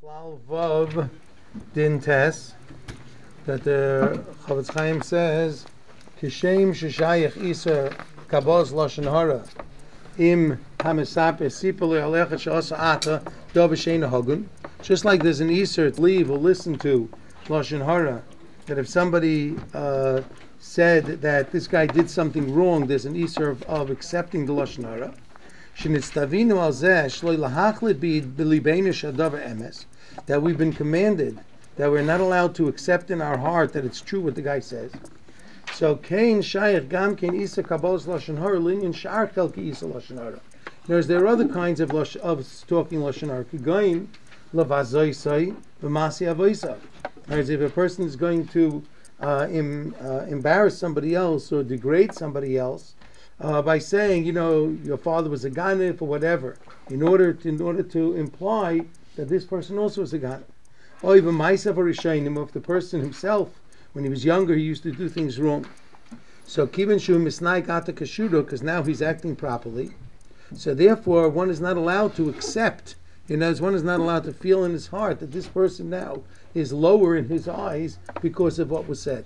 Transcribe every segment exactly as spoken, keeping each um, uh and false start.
Klal Vav Din Tes, that the Chavetz Chaim says, Kishem Sheshayach Isa Kabos Lashon Hara Im Hamisape Sipole Alecha Shasa Ata Dovashein Hagun. Just like there's an Isser to leave or listen to Lashon Hara, that if somebody uh, said that this guy did something wrong, there's an Isser of, of accepting the Lashon Hara. Shenitztavinu al zeh shloi lahachlit b'libeinu shadavar emes, that we've been commanded that we're not allowed to accept in our heart that it's true what the guy says. So kain shayach gam kain isa kabbalas lashon hara linyan shar chelki isa lashon hara. There's there are other kinds of lash, of talking lashon hara. Kigoyin lavazoisai v'masi avoisa. As if a person is going to uh, em, uh, embarrass somebody else or degrade somebody else. Uh, by saying, you know, your father was a ganif or whatever, in order to, in order to imply that this person also was a ganif. Or even myself or Rishayim, if the person himself, when he was younger, he used to do things wrong. So kiven shu misnai gata kashudo, because now he's acting properly. So therefore, one is not allowed to accept, you know, one is not allowed to feel in his heart that this person now is lower in his eyes because of what was said.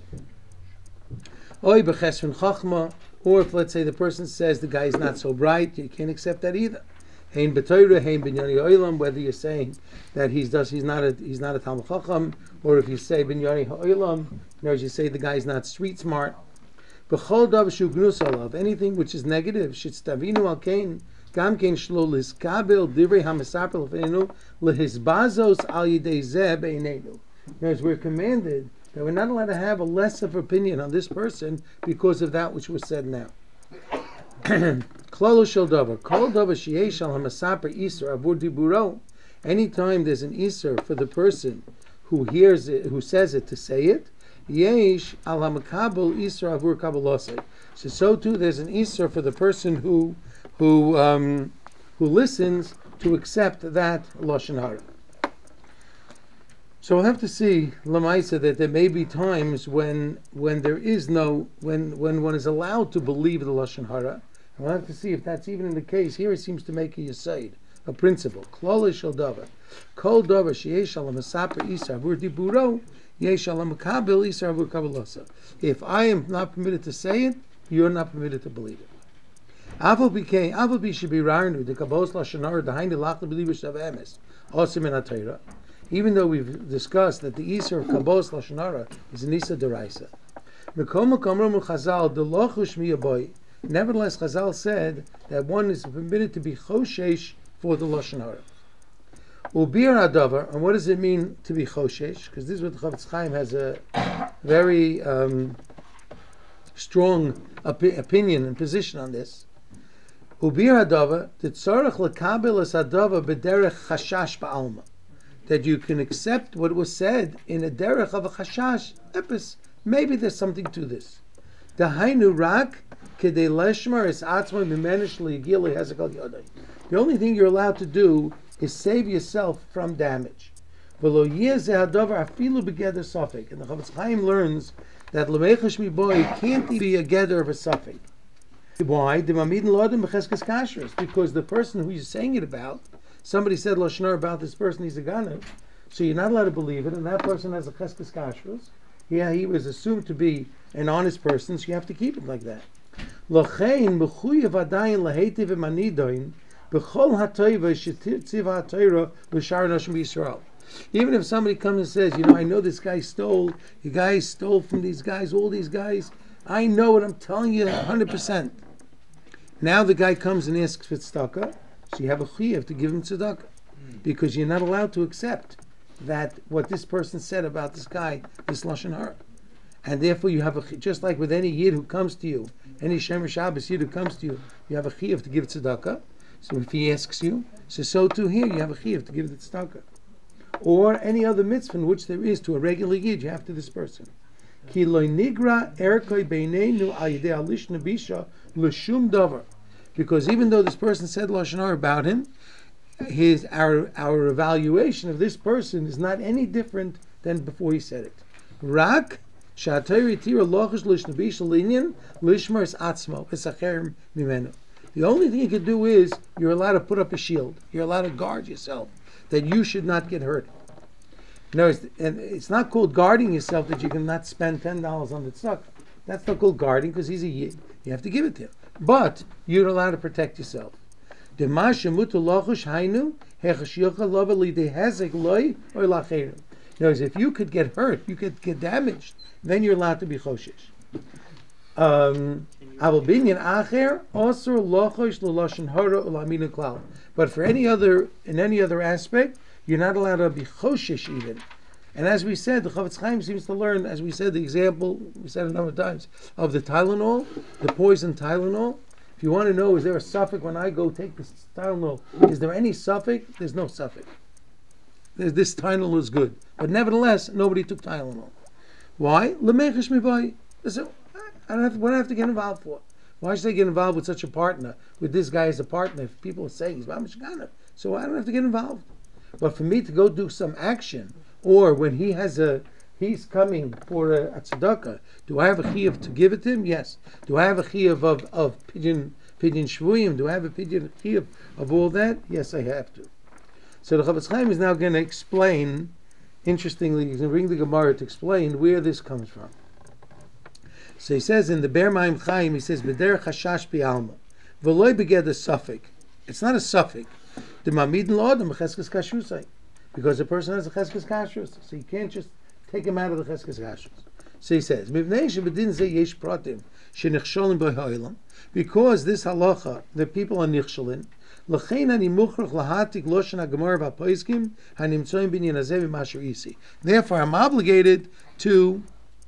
Oy b'chesron chachma. Or if, let's say, the person says the guy is not so bright, you can't accept that either. Hein b'toyra, hein b'nyani ha'olam, whether you're saying that he's does he's not a he's not a talmid chacham, or if you say b'nyani ha'olam, you know, as you say the guy is not street smart. B'chol davar shu gnus alav, anything which is negative, shitstavinu al kain, gam kain shlo liskabel divrei hamisapel lefeinu lehisbazos al yidei zeh beinenu. As we're commanded that we're not allowed to have a less of opinion on this person because of that which was said now. Klalo shel davar, kol davar sheyesh al hamasaper iser avur diburo. Anytime there's an iser for the person who hears it, who says it, to say it, yesh al hamakabel iser avur kabbalose. So so too there's an iser for the person who who um, who listens to accept that lashon hara. So we'll have to see, Lamaisa, that there may be times when when there is no, when when one is allowed to believe the Lashon Hara. And we'll have to see if that's even in the case. Here it seems to make a yisaid, a principle. Klala shel davar. Kol davar sheyesh al hamasaper isa avur diburo, yesh al hamakabel isa avur kabbalasa. If I am not permitted to say it, you're not permitted to believe it. Aval b'kei, aval b'shibirarnu, the kabbalas Lashon Hara, the hainu lach l'belivish of emes, also min ha-Torah. Even though we've discussed that the Isser of Kabbalas Lashon Hara is an Isser Deraisa. Nevertheless, Chazal said that one is permitted to be Choshesh for the Lashon Hara. Ubir Hadavar, and what does it mean to be Choshesh? Because this is what the Chavetz Chaim has a very um, strong op- opinion and position on this. Ubir Hadavar, the Tzarech Lekabel es Hadavar b'derech Chashash ba'alma. That you can accept what was said in a derech of a chashash epis. Maybe there's something to this. The hainu rak kedei leshmar is atzma mimenish liyigili hezekal yodai. The only thing you're allowed to do is save yourself from damage. V'lo yezeh hadavar afilu begeder safek. And the Chavetz Chaim learns that lemechash miboy can't be a geder of a safek. Why? Because the person who you're saying it about, somebody said Lashon Hara about this person, he's a ganav, so you're not allowed to believe it, and that person has a cheskes kashrus. Yeah, he was assumed to be an honest person, so you have to keep it like that. L'chein mechuyev adayin lahetiv v'manidoin b'chol ha'toiva shetziv ha'toira l'shar nashim b'Yisrael. Even if somebody comes and says, you know, I know this guy stole, you guys stole from these guys, all these guys, I know what I'm telling you one hundred percent. Now the guy comes and asks for tzedakah, so you have a chiyuv to give him tzedakah, because you're not allowed to accept that what this person said about this guy is lashon hara, and therefore you have a, just like with any yid who comes to you, any shemer Shabbos yid who comes to you, you have a chiyuv to give tzedakah. So if he asks you, so so too here you have a chiyuv to give the tzedakah, or any other mitzvah in which there is to a regular yid, you have to this person. Ki lo nigra erkoi beinenu al yidei alish nebisha l'shum davar. Because even though this person said lashon hara about him, his our our evaluation of this person is not any different than before he said it. Rak shatayri tira lochish lishnabisha linyan lishmars atzmo esacher mimenu. The only thing you can do is you're allowed to put up a shield. You're allowed to guard yourself that you should not get hurt. No, it's, and it's not called guarding yourself that you can not spend ten dollars on the tzedakah. That's not called guarding because he's a yid. You have to give it to him. But you're allowed to protect yourself. In other words, if you could get hurt, you could get damaged, then you're allowed to be choshesh. Um, but for any other, in any other aspect, you're not allowed to be choshesh even. And as we said, the Chavetz Chaim seems to learn, as we said, the example, we said a number of times, of the Tylenol, the poison Tylenol. If you want to know, is there a suffix when I go take this Tylenol? Is there any suffix? There's no suffix. There's, this Tylenol is good. But nevertheless, nobody took Tylenol. Why? L'mechesh mibai. Listen, I don't have to, what do I have to get involved for? Why should I get involved with such a partner, with this guy as a partner, if people are saying he's Mishkana? So I don't have to get involved. But for me to go do some action, or when he has a, he's coming for a, a tzedakah, do I have a chiyuv to give it to him? Yes. Do I have a chiyuv of, of pidyon, pidyon shvuyim? Do I have a pidyon chiyuv of all that? Yes, I have to. So the Chavetz Chaim is now going to explain, interestingly, he's going to bring the Gemara to explain where this comes from. So he says in the Ber Maim Chaim, he says, B'derech hashash bi'alma, v'loi beged a suffix. It's not a suffix. The mamidin l'odem b'cheskes kashrusai. Because the person has a cheskes kashrus. So you can't just take him out of the cheskes kashrus. So he says, Mivnei shebedin ze yesh pratim shenichsholim b'ha'olam. Because this halacha, the people are nichsholin, l'chein ani muchrach lahatik loshen ha'gemara v'apoiskim ha'nimtzoim binyan hazeh v'masher isi. Therefore, I'm obligated to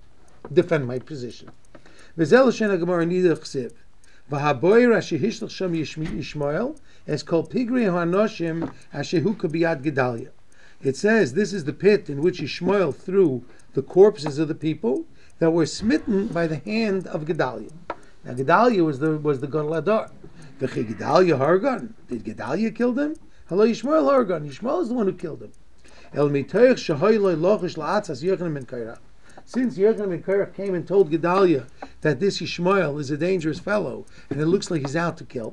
defend my position. V'zel l'shen ha'gemara nidach chsiv. V'haboyer asher hishlach sham Yishmael es kol pigri ha'anoshim asher hu kabiyad Gedalia. It says this is the pit in which Yishmael threw the corpses of the people that were smitten by the hand of Gedalia. Now Gedalia was the was the Gadol Hador. V'chi Gedalia Hargan. Did Gedalia kill them? Hello, Yishmael Hargan. Yishmael is the one who killed him. El mitoich shahoy loy lochish la'atzas Yochanan ben Kairach. Since Yochanan ben Kairach came and told Gedalia that this Yishmael is a dangerous fellow and it looks like he's out to kill,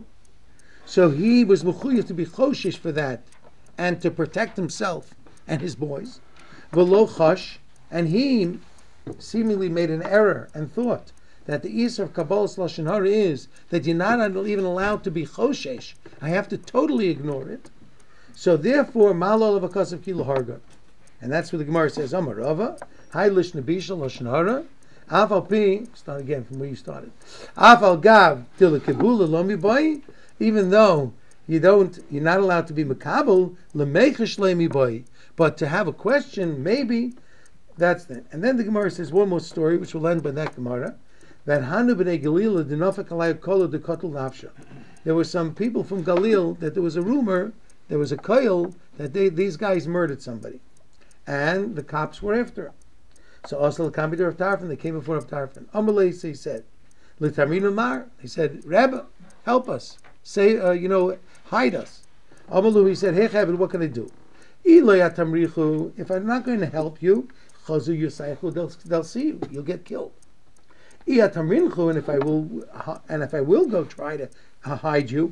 so he was mechuyev to be choshish for that and to protect himself and his boys. V'lo chash, and he seemingly made an error and thought that the Isser of Kabbalas Lashon Hara is that you're not even allowed to be choshesh. I have to totally ignore it. So therefore, malol of akasav kilo harga. And that's what the Gemara says, Amar Rava, Hai lish nebisha Lashon Hara, Afal pi, start again from where you started. Afal gav til kibula lo mibai, even though you don't, you're not allowed to be makabel, lemechesh le mibai, but to have a question, maybe, that's it. And then the Gemara says one more story, which will end by that Gemara, that Hanu b'nei Galil dinofek alayv kol de kotel nafsha. There were some people from Galil that there was a rumor, there was a koil that they, these guys murdered somebody, and the cops were after him. So also the commander of Tarfon, they came before of Tarfon. Amalei, he said, L'tamrin Mar, he said, Rabbi, help us, say, uh, you know, hide us. Amalu, he said, Hey Chavit, what can I do? If I'm not going to help you, they'll, they'll see you. You'll get killed. And if I will, and if I will go try to hide you,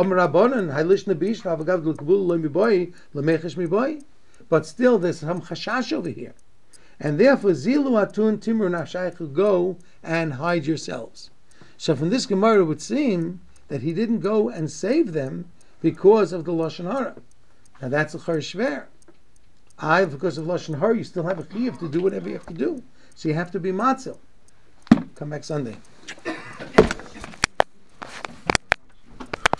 but still there's some chashash over here, and therefore zilu atun timur nafshaychu, go and hide yourselves. So from this Gemara it would seem that he didn't go and save them because of the Lashon Hara. Now that's a chor shver. I, because of Lashon Hara, you still have a chiyuv to do whatever you have to do. So you have to be matzil. Come back Sunday.